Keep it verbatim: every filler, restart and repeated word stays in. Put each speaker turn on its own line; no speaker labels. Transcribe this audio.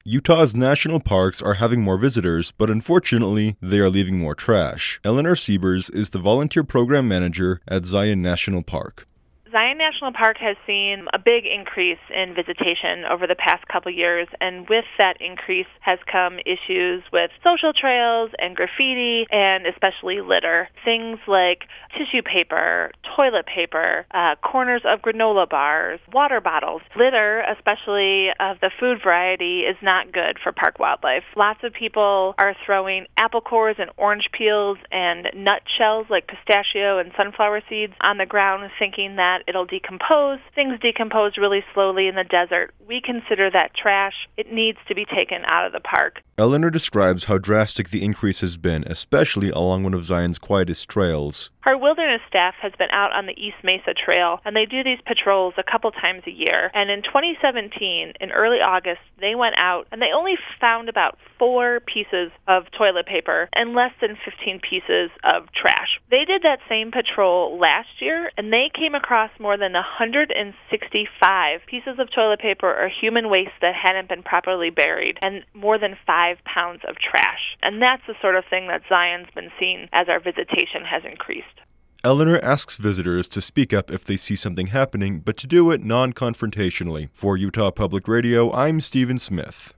Utah's national parks are having more visitors, but unfortunately, they are leaving more trash. Eleanor Siebers is the volunteer program manager at Zion National Park.
Zion National Park has seen a big increase in visitation over the past couple years, and with that increase has come issues with social trails and graffiti, and especially litter. Things like tissue paper, toilet paper, uh, corners of granola bars, water bottles. Litter, especially of the food variety, is not good for park wildlife. Lots of people are throwing apple cores and orange peels and nut shells like pistachio and sunflower seeds on the ground, thinking that it'll decompose. Things decompose really slowly in the desert. We consider that trash. It needs to be taken out of the park.
Eleanor describes how drastic the increase has been, especially along one of Zion's quietest trails.
Our wilderness staff has been out on the East Mesa Trail, and they do these patrols a couple times a year. And in twenty seventeen, in early August, they went out, and they only found about four pieces of toilet paper and less than fifteen pieces of trash. They did that same patrol last year, and they came across more than one hundred sixty-five pieces of toilet paper or human waste that hadn't been properly buried, and more than five pounds of trash. And that's the sort of thing that Zion's been seeing as our visitation has increased.
Eleanor asks visitors to speak up if they see something happening, but to do it non-confrontationally. For Utah Public Radio, I'm Stephen Smith.